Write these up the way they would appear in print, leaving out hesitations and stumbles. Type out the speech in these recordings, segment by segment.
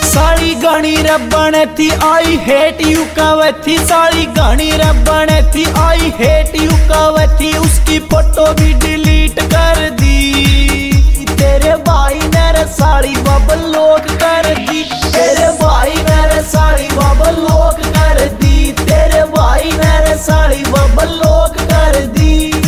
साली घणी रबण थी आई हेट यू कवथी, साली घणी रबण थी आई हेट यू कवथी, उसकी फोटो भी डिलीट कर दी। तेरे भाई ने साली बबलोक कर दी, तेरे भाई ने साली बबलोक कर दी, तेरे भाई ने साली बबलोक कर दी।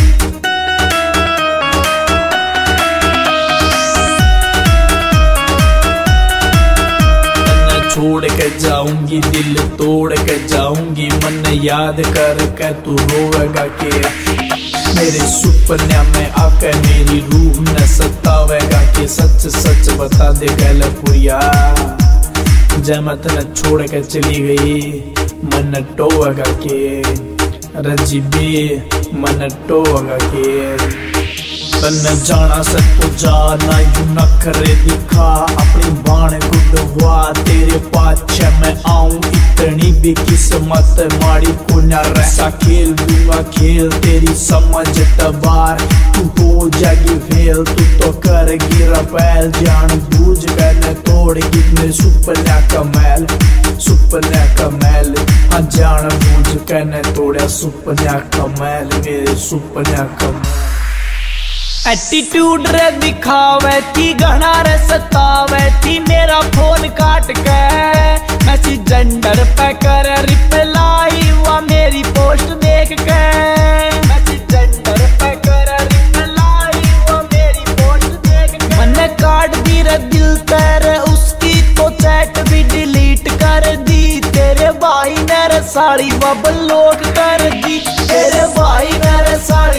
छोड़ के जाऊंगी दिल तोड़ के जाऊंगी, मन याद कर तू रोवेगा के मेरे सुपने में आके मेरी रूह न सतावेगा के। सच सच बता दे गलपुरिया, जमत न छोड़ के चली गई मन टोवेगा के, रजीबी मन टोवेगा के। तन जाना सबको जाना यू नखरे दिखा, अपनी बाण गुडवा तेरे पाछे मैं आऊं, इतनी भी किस्मत माड़ी को न रहा, खेल दूंगा खेल तेरी समझ तबार, तू हो जाएगी फेल तू तो करेगी रफेल, जान बूझ कर न तोड़गी मेरे सुपने का मैल, सुपने का मैल। हाँ जान बूझ कर न तोड़ा सुपने का मैल, मेरे सुपने का मैल। एटीट्यूड रे दिखावे थी घना रे सतावे थी, मेरा फोन काट के मैसेंजर पे कर रिप्लाई हुआ मेरी पोस्ट देख के, मैसेंजर पे कर रिप्लाई हुआ मेरी पोस्ट देख के। मैंने काट दी रे दिल तेरे उसकी तो चैट भी डिलीट कर दी, तेरे भाई ने रे साली बबलोक कर दी, तेरे भाई ने रे साली